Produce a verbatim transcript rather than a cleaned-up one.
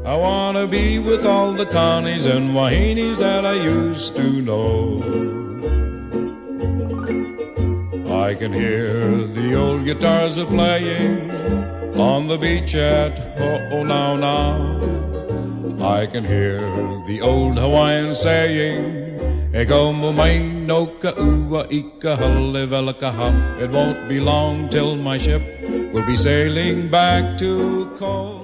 I wanna be with all the Connies and Wahinis that I used to know. I can hear the old guitars a playing on the beach at Oh Now Now. I can hear the old Hawaiian saying, Ego mo mai no ka ua ika hale velakaha. It won't be long till my ship will be sailing back to Ko.